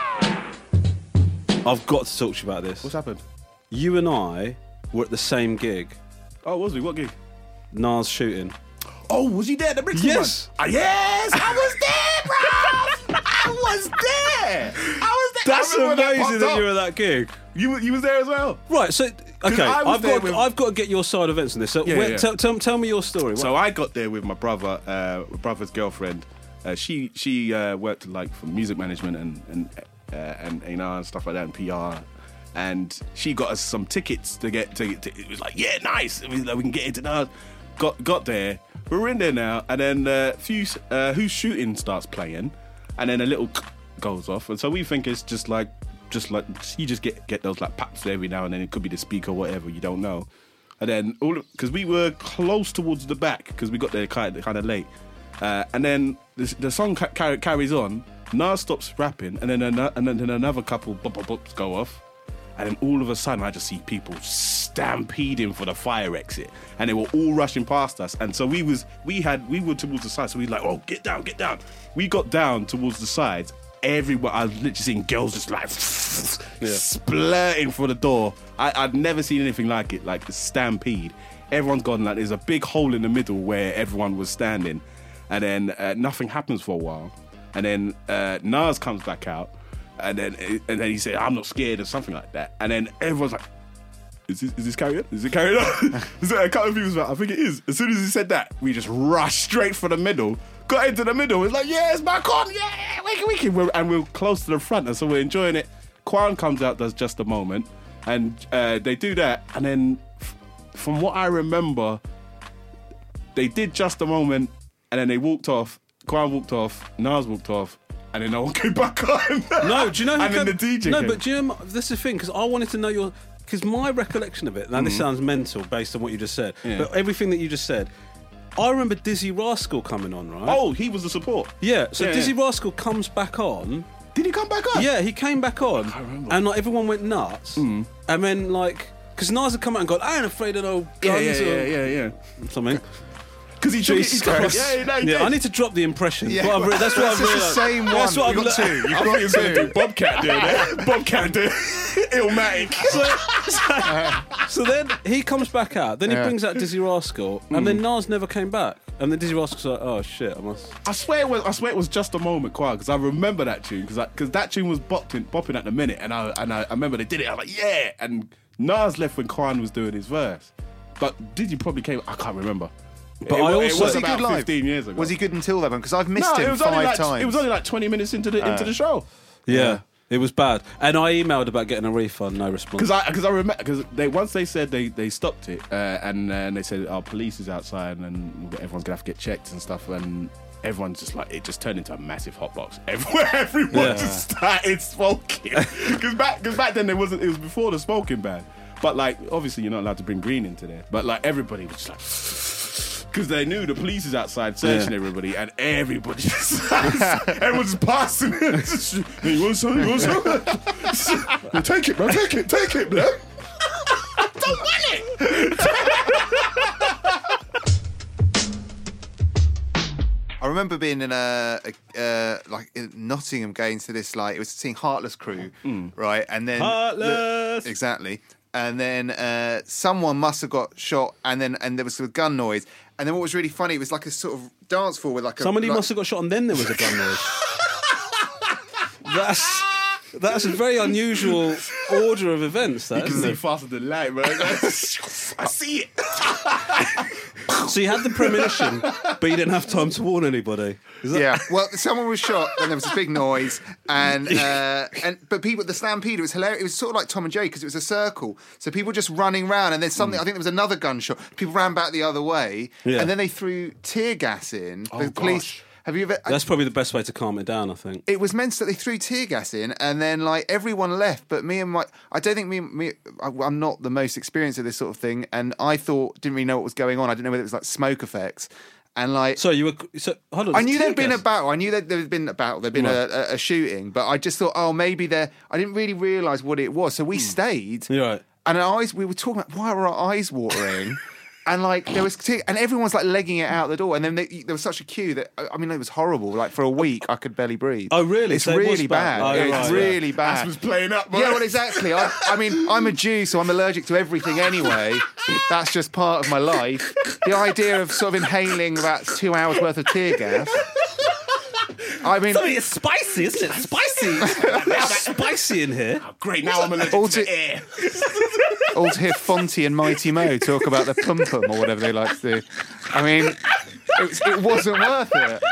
I've got to talk to you about this. What's happened? You and I were at the same gig, Oh, was we? What gig? Nas shooting. Oh, was you there at the Brixton Yes. one? Ah, yes, I was there, bro. I was there. I was there. That's I remember when amazing popped that up. you were at that gig. You you was there as well. Right, so okay, I was I've there got with- I've got to get your side of events on this. So Yeah, where, yeah. Tell, tell, tell me your story. So I got there with my brother, uh, my brother's girlfriend. Uh, she she uh, worked like for music management and and uh, and you know and stuff like that and P R. And she got us some tickets to get to. to it was like, yeah, nice. We, like, we can get into that. Got got there. We're in there now, and then uh, few uh, Who's Shooting starts playing, and then a little goes off, and so we think it's just like just like you just get get those like paps every now and then. It could be the speaker, or whatever, you don't know. And then all because we were close towards the back because we got there kind of, kind of late, uh, and then the, the song ca- car- carries on. Nas stops rapping, and then an- and then another couple bop bop bops go off. And then all of a sudden, I just see people stampeding for the fire exit, and they were all rushing past us. And so we was, we had, we were towards the side. So we were like, "Oh, get down, get down!" We got down towards the sides. Everyone, I was literally seeing girls just like splurting for the door. I, I'd never seen anything like it, like the stampede. Everyone's gone. Like there's a big hole in the middle where everyone was standing, and then uh, nothing happens for a while, and then uh, Nas comes back out. And then, and then he said, "I'm not scared," or something like that. And then everyone's like, "Is this, is this carrying on? Is it carrying on?" So a couple of people was like, "I think it is." As soon as he said that, we just rushed straight for the middle, got into the middle. It's like, "Yeah, it's back on, yeah, we can, we can." We're, and we're close to the front, and so we're enjoying it. Quan comes out, does Just a Moment, and uh, they do that. And then, f- from what I remember, they did Just a Moment, and then they walked off. Quan walked off. Nas walked off. And then no one came back on. No, do you know who And then came- the D J No, came. but do you know, this is the thing, because I wanted to know your... Because my recollection of it, now this sounds mental based on what you just said, Yeah. but everything that you just said, I remember Dizzy Rascal coming on, right? Oh, he was the support. Yeah, so Yeah, Dizzy yeah. Rascal comes back on. Did he come back on? Yeah, he came back on. can't remember. And like everyone went nuts. And then like... Because Nas had come out and gone, I ain't afraid of no Yeah, guns yeah, or yeah, yeah, yeah. something. Because he took it, he Jesus took it. Christ. Yeah, no, he Yeah, did. I need to drop the impression. Yeah. What I've re- that's what This I've is the realised. same one. That's what You've I've got le- two. You've I got thought he was going to two. do Bobcat doing it. Bobcat doing Illmatic. So, so, so then he comes back out. Then he Yeah. brings out Dizzy Rascal, and then Nas never came back. And then Dizzy Rascal's like, "Oh shit, I must." I swear it was. I swear it was Just a Moment, Choir, because I remember that tune because because that tune was bopping, bopping at the minute, and I and I, I remember they did it. I was like, yeah, and Nas left when Quan was doing his verse, But Digi probably came. I can't remember. But it, I it also- was Was he about good live? fifteen years ago. Was he good until then? Because I've missed No, him it was five only like times. it was only like twenty minutes into the into the show. Yeah, it was bad. And I emailed about getting a refund, no response. Because I because I remember because they once they said they, they stopped it uh, and then they said our police is outside and everyone's gonna have to get checked and stuff and everyone's just like it just turned into a massive hotbox everywhere. Everyone Yeah. just started smoking because back because back then there wasn't it was before the smoking ban. But like obviously you're not allowed to bring green into there. But like everybody was just like. Because they knew the police is outside searching Yeah. everybody, and everybody just everyone's passing it. Just, hey, you want some? You want some? No, take it, bro. Take it. Take it, bro. I don't want it. I remember being in a, a uh, like in Nottingham, going to this like it was seeing Heartless Crew, right? And then Heartless! the- exactly. And then uh, someone must have got shot, and then and there was a gun noise. And then what was really funny, it was like a sort of dance floor with like a Somebody like, must have got shot and then there was a gun noise. That's that's a very unusual order of events, that, You can isn't see it? faster than light, bro. I see it. So you had the premonition, but you didn't have time to warn anybody. Is that- Yeah, well, someone was shot, and there was a big noise, and uh, and but people, the stampede, it was hilarious. It was sort of like Tom and Jerry because it was a circle, so people just running round, and then something. I think there was another gunshot. People ran back the other way, Yeah. and then they threw tear gas in. Oh, the police. gosh. Have you ever? That's probably the best way to calm it down, I think. It was meant that they threw tear gas in, and then like everyone left, but me and my. I don't think me. me I, I'm not the most experienced at this sort of thing, and I thought didn't really know what was going on. I didn't know whether it was like smoke effects, and like. So you were. So hold on. I knew tear there'd been a gas. battle. I knew that there'd been a battle. There'd been Right. a, a, a shooting, but I just thought, oh, maybe there. I didn't really realise what it was, so we stayed. You're right. And our eyes, we were talking about why were our eyes watering, and like there was, te- and everyone's like legging it out the door, and then they, there was such a queue that I mean it was horrible. Like for a week, I could barely breathe. Oh, really? It's So it was really bad. bad. Oh, it's right, really bad. That's what's playing up, bro. Yeah, well, exactly. I, I mean, I'm a Jew, so I'm allergic to everything anyway. That's just part of my life. The idea of sort of inhaling about two hours worth of tear gas. I mean, It's spicy, isn't it? Spicy. Spicy in here. Great, now I'm allergic All to to- air. all to hear Fonty and Mighty Mo talk about the pum pum or whatever they like to do. I mean, it, was- it wasn't worth it.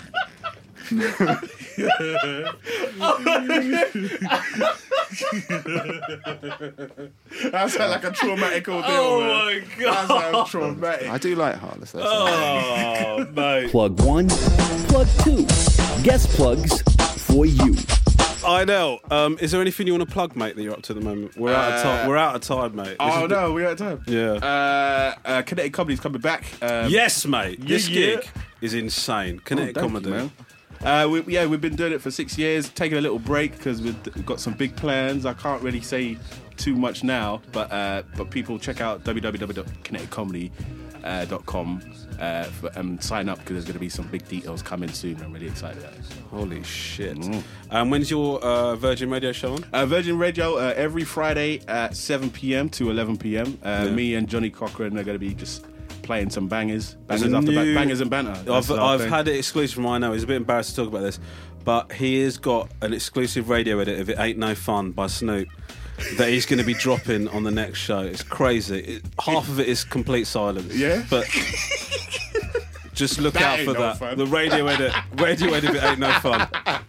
That sounds like a traumatic ordeal, Oh man. my That god. sounds traumatic. I do like Heartless. Though, so. Oh, mate. Plug one, plug two. Guest plugs for you. I know. Um, is there anything you want to plug, mate, that you're up to at the moment? We're out of time. We're out of time, mate. This Oh is the- no, we're out of time. Yeah. Uh, uh, Kinetic Comedy's coming back. Um, Yes, mate. This yeah. gig is insane. Kinetic Oh, thank Comedy. you, man. Uh, we, yeah, we've been doing it for six years, taking a little break because we've, we've got some big plans. I can't really say too much now, but uh, but people check out w w w dot kinetic comedy dot com uh, for, and sign up because there's going to be some big details coming soon. I'm really excited about it. Holy shit. Um, when's your uh, Virgin Radio show on? Uh, Virgin Radio uh, every Friday at seven p.m. to eleven p.m. Uh, Yeah. Me and Johnny Cochran are going to be just playing some bangers, There's bangers a after new- ba- bangers and banter. That's I've, our I've thing. had it exclusive from I know. He's a bit embarrassed to talk about this, but he has got an exclusive radio edit of It Ain't No Fun by Snoop that he's going to be dropping on the next show. It's crazy. It, half of it is complete silence. Yeah? But just look That out ain't for no that. fun. The radio edit, radio edit of It Ain't No Fun.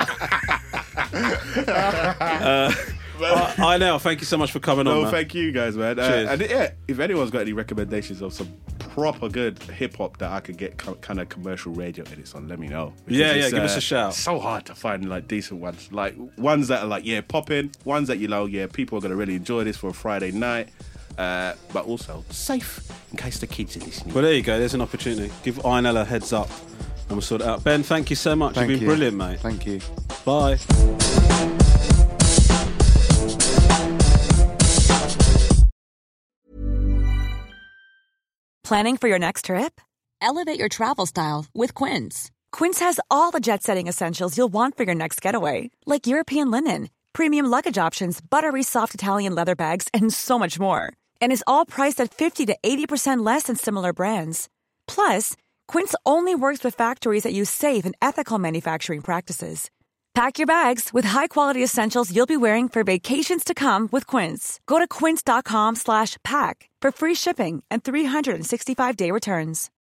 uh, I, I know. Thank you so much for coming on, No, man. thank you guys, man. Uh, Cheers. and yeah, if anyone's got any recommendations of some proper good hip hop that I could get co- kind of commercial radio edits on, let me know. Because Yeah, yeah, it's, give us a shout. So hard to find like decent ones, like ones that are like yeah popping, ones that you know yeah people are gonna really enjoy this for a Friday night, uh, but also safe in case the kids are listening. Well, there you go. There's an opportunity. Give Ironella a heads up, and we'll sort it out. Ben, thank you so much. Thank You've been you. brilliant, mate. Thank you. Bye. Planning for your next trip? Elevate your travel style with Quince. Quince has all the jet-setting essentials you'll want for your next getaway, like European linen, premium luggage options, buttery soft Italian leather bags, and so much more. And is all priced at fifty to eighty percent less than similar brands. Plus, Quince only works with factories that use safe and ethical manufacturing practices. Pack your bags with high-quality essentials you'll be wearing for vacations to come with Quince. Go to quince.com slash pack for free shipping and three sixty-five day returns.